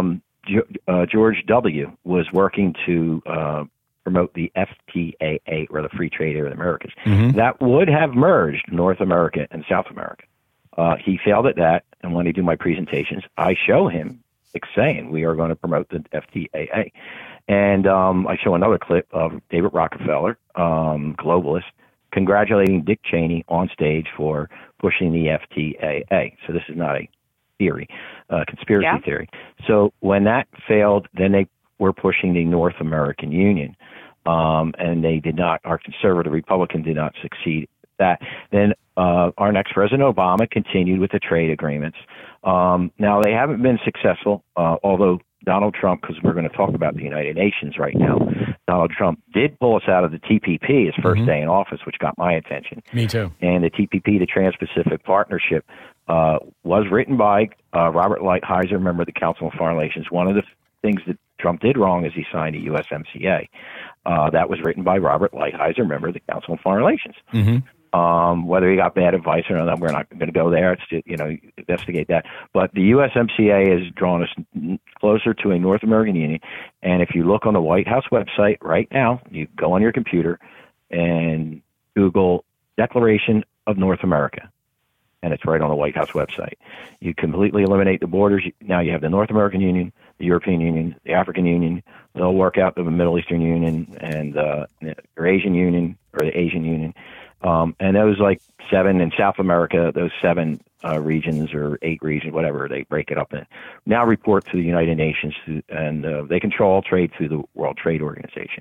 George W. was working to promote the FTAA, or the Free Trade Area of the Americas. Mm-hmm. That would have merged North America and South America. He failed at that, and when I do my presentations, I show him saying we are going to promote the FTAA. And I show another clip of David Rockefeller, globalist, congratulating Dick Cheney on stage for pushing the FTAA. So this is not a theory, conspiracy theory. So when that failed, then they were pushing the North American Union, and they did not. Our conservative Republican did not succeed at that. Then our next President Obama continued with the trade agreements. Now they haven't been successful, although Donald Trump, because we're going to talk about the United Nations right now, Donald Trump did pull us out of the TPP his first day in office, which got my attention. Me too. And the TPP, the Trans-Pacific Partnership, was written by Robert Lighthizer, member of the Council on Foreign Relations. One of the things that Trump did wrong is he signed a USMCA. That was written by Robert Lighthizer, member of the Council on Foreign Relations. Mm-hmm. Whether he got bad advice or not, we're not going to go there. It's investigate that. But the USMCA has drawn us closer to a North American Union. And if you look on the White House website right now, you go on your computer and Google Declaration of North America, and it's right on the White House website. You completely eliminate the borders. Now you have the North American Union, the European Union, the African Union. They'll work out the Middle Eastern Union and the Eurasian Union, or the Asian Union. And those like 7 in South America, those 7 regions or 8 regions, whatever, they break it up and now report to the United Nations, and they control trade through the World Trade Organization.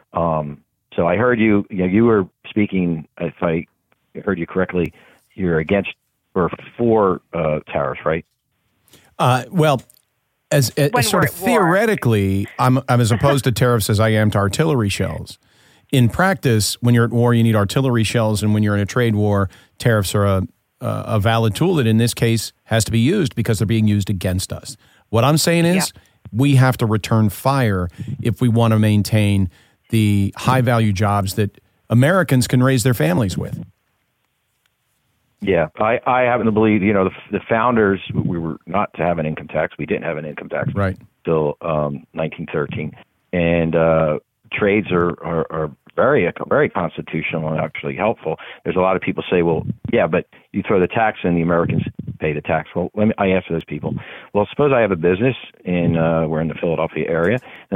So I heard you were speaking, if I heard you correctly, you're against or for tariffs, right? Well, as sort of theoretically, I'm as opposed to tariffs as I am to artillery shells. In practice, when you're at war, you need artillery shells, and when you're in a trade war, tariffs are a valid tool that in this case has to be used because they're being used against us. What I'm saying is we have to return fire if we want to maintain the high-value jobs that Americans can raise their families with. Yeah, I happen to believe, the founders, we were not to have an income tax. We didn't have an income tax until 1913. And trades are very constitutional and actually helpful. There's a lot of people say, well, yeah, but you throw the tax in, the Americans pay the tax. Well, I answer those people. Well, suppose I have a business we're in the Philadelphia area,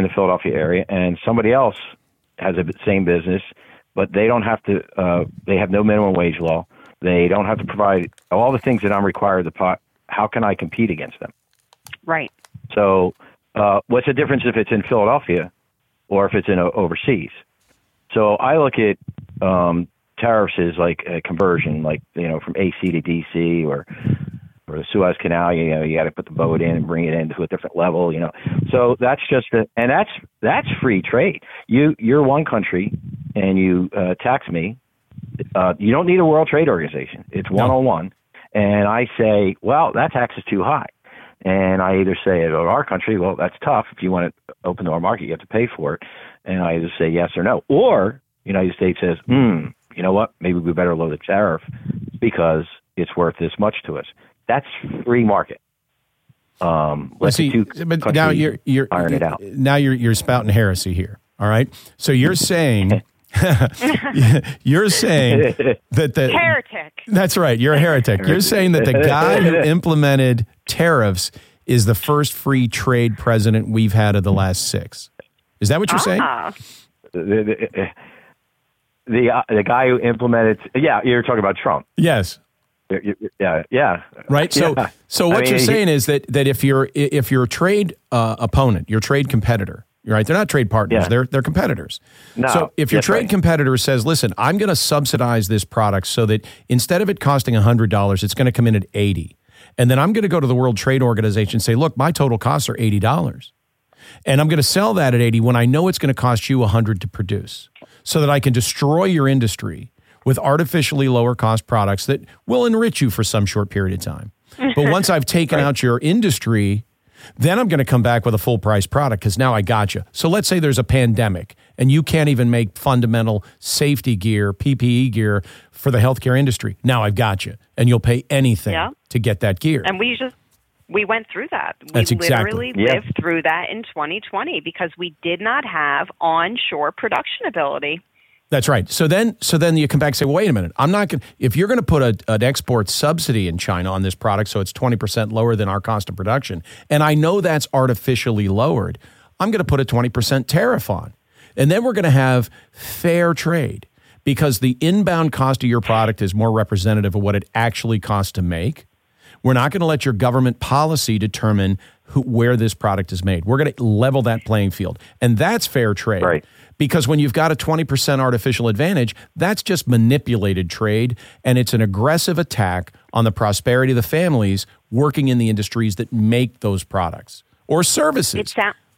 and somebody else has the same business, but they don't have to, they have no minimum wage law. They don't have to provide all the things that I'm required to. How can I compete against them? Right. So what's the difference if it's in Philadelphia or if it's in overseas? So I look at tariffs as like a conversion, like, from AC to DC or the Suez Canal. You got to put the boat in and bring it into a different level. So that's just and that's free trade. You're one country and you tax me. You don't need a World Trade Organization. It's one-on-one. And I say, well, that tax is too high. And I either say at our country, well, that's tough. If you want to open our market, you have to pay for it. And I either say yes or no. Or the United States says, you know what, maybe we better lower the tariff because it's worth this much to us. That's free market. Let's but now you're iron it out. Now you're spouting heresy here. All right. So you're saying you're saying that the heretic. That's right. You're a heretic. You're saying that the guy who implemented tariffs is the first free trade president we've had of the last 6. Is that what you're saying? The guy who implemented, you're talking about Trump. Yes. Yeah. Right. So what you're saying is that if you're a trade opponent, your trade competitor, right? They're not trade partners. Yeah. They're competitors. No, so if your trade competitor says, listen, I'm going to subsidize this product so that instead of it costing $100, it's going to come in at $80. And then I'm going to go to the World Trade Organization and say, look, my total costs are $80. And I'm going to sell that at $80 when I know it's going to cost you $100 to produce, so that I can destroy your industry with artificially lower cost products that will enrich you for some short period of time. But once I've taken out your industry, then I'm going to come back with a full price product because now I got you. So let's say there's a pandemic and you can't even make fundamental safety gear, PPE gear for the healthcare industry. Now I've got you, and you'll pay anything to get that gear. And we went through that. That's we exactly. literally lived through that in 2020 because we did not have onshore production ability. That's right. So then you come back and say, well, wait a minute. I'm not going. If you're going to put an export subsidy in China on this product, so it's 20% lower than our cost of production, and I know that's artificially lowered, I'm going to put a 20% tariff on, and then we're going to have fair trade because the inbound cost of your product is more representative of what it actually costs to make. We're not going to let your government policy determine where this product is made. We're going to level that playing field, and that's fair trade. Right. Because when you've got a 20% artificial advantage, that's just manipulated trade, and it's an aggressive attack on the prosperity of the families working in the industries that make those products or services.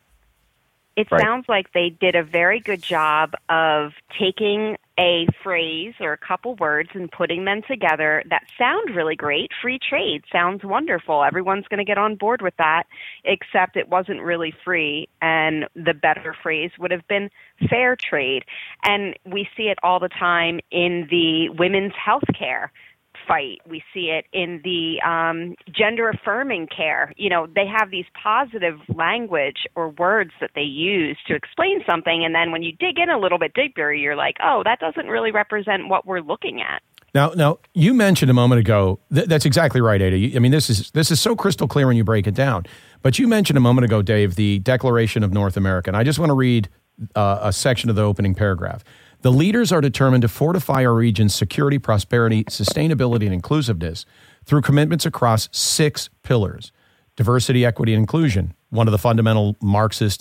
It sounds like they did a very good job of taking a phrase or a couple words and putting them together that sound really great. Free trade sounds wonderful. Everyone's going to get on board with that, except it wasn't really free. And the better phrase would have been fair trade. And we see it all the time in the women's health care fight. We see it in the gender affirming care. You know, they have these positive language or words that they use to explain something. And then when you dig in a little bit deeper, you're like, oh, that doesn't really represent what we're looking at. Now you mentioned a moment ago, that's exactly right, Ada. I mean, this is so crystal clear when you break it down. But you mentioned a moment ago, Dave, the Declaration of North America. And I just want to read a section of the opening paragraph. The leaders are determined to fortify our region's security, prosperity, sustainability, and inclusiveness through commitments across 6 pillars. Diversity, equity, and inclusion, one of the fundamental Marxist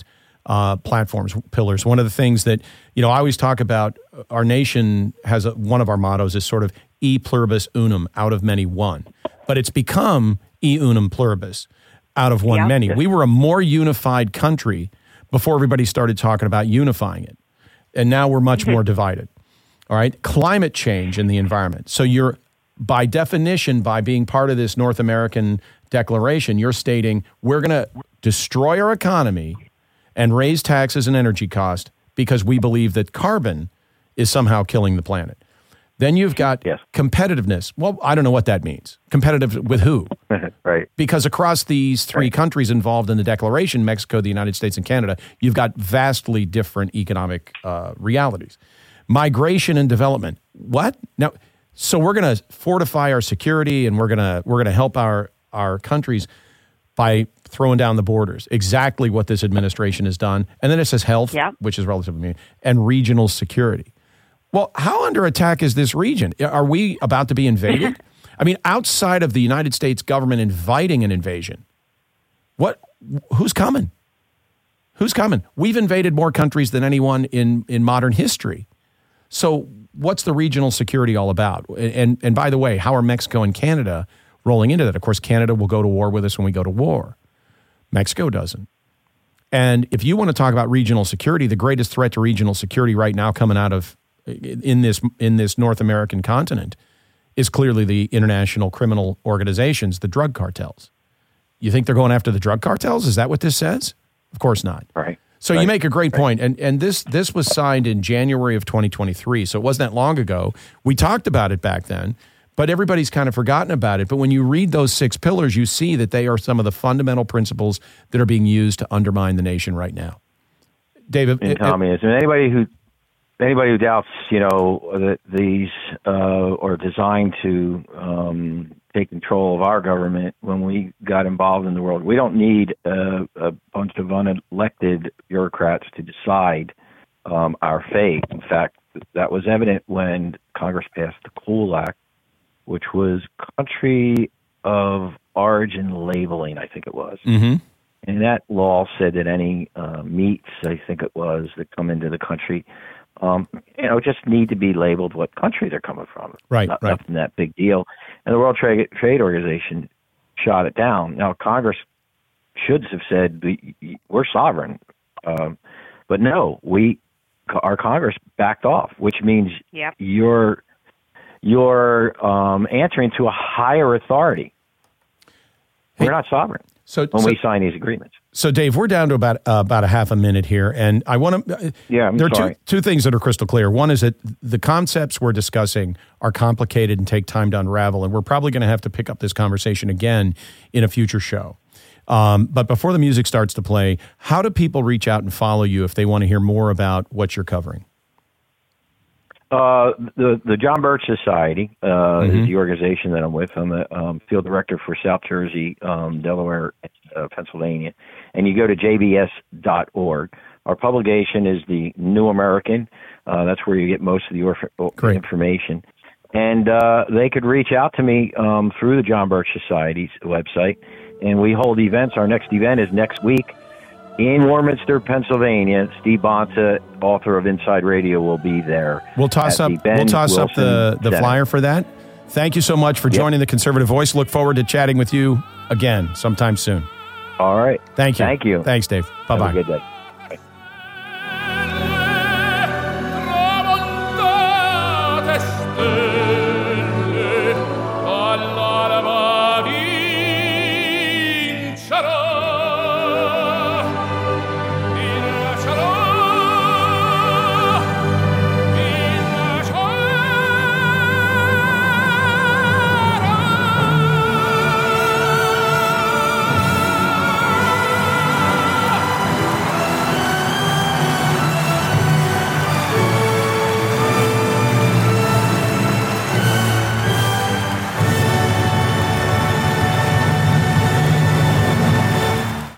pillars. One of the things that, I always talk about, our nation has one of our mottos is sort of e pluribus unum, out of many one. But it's become e unum pluribus, out of one many. We were a more unified country before everybody started talking about unifying it. And now we're much more divided. All right. Climate change in the environment. So you're, by definition, by being part of this North American declaration, you're stating we're going to destroy our economy and raise taxes and energy costs because we believe that carbon is somehow killing the planet. Then you've got competitiveness. Well, I don't know what that means. Competitive with who? Right. Because across these 3 countries involved in the declaration, Mexico, the United States, and Canada, you've got vastly different economic realities. Migration and development. What? Now, so we're going to fortify our security and we're going to help our countries by throwing down the borders. Exactly what this administration has done. And then it says health, which is relatively new, and regional security. Well, how under attack is this region? Are we about to be invaded? I mean, outside of the United States government inviting an invasion, who's coming? Who's coming? We've invaded more countries than anyone in modern history. So what's the regional security all about? And by the way, how are Mexico and Canada rolling into that? Of course, Canada will go to war with us when we go to war. Mexico doesn't. And if you want to talk about regional security, the greatest threat to regional security right now coming out of in this North American continent is clearly the international criminal organizations, the drug cartels. You think they're going after the drug cartels? Is that what this says? Of course not. Right. So you make a great point. And this was signed in January of 2023. So it wasn't that long ago. We talked about it back then, but everybody's kind of forgotten about it. But when you read those 6 pillars, you see that they are some of the fundamental principles that are being used to undermine the nation right now. David, communism. Anybody who doubts, that these are designed to take control of our government when we got involved in the world, we don't need a bunch of unelected bureaucrats to decide our fate. In fact, that was evident when Congress passed the COOL Act which was country of origin labeling, I think it was. Mm-hmm. And that law said that any meats, I think it was, that come into the country, just need to be labeled what country they're coming from. Right. Nothing that big deal. And the World Trade Organization shot it down. Now, Congress should have said we're sovereign, but no, our Congress backed off, which means you're answering to a higher authority. We're not sovereign when we sign these agreements. So, Dave, we're down to about a half a minute here, and I want to. There are two things that are crystal clear. One is that the concepts we're discussing are complicated and take time to unravel, and we're probably going to have to pick up this conversation again in a future show. But before the music starts to play, how do people reach out and follow you if they want to hear more about what you're covering? The John Birch Society is the organization that I'm with. I'm the field director for South Jersey, Delaware, Pennsylvania. And you go to jbs.org. Our publication is the New American. That's where you get most of the information. And they could reach out to me through the John Birch Society's website. And we hold events. Our next event is next week in Warminster, Pennsylvania. Steve Bonta, author of Inside Radio, will be there. We'll toss up the flyer for that. Thank you so much for joining the Conservative Voice. Look forward to chatting with you again sometime soon. All right. Thank you. Thank you. Thanks, Dave. Bye-bye. Have a good day.